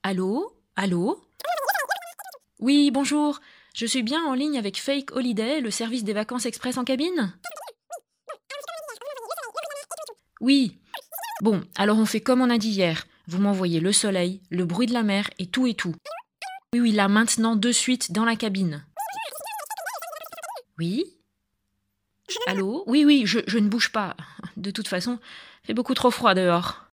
Allô? Allô? Oui, bonjour. Je suis bien en ligne avec Fake Holiday, le service des vacances express en cabine? Oui. Bon, alors on fait comme on a dit hier. Vous m'envoyez le soleil, le bruit de la mer et tout et tout. Oui, oui, là maintenant, de suite, dans la cabine. Oui? Allô? Oui, oui, je ne bouge pas. De toute façon, il fait beaucoup trop froid dehors.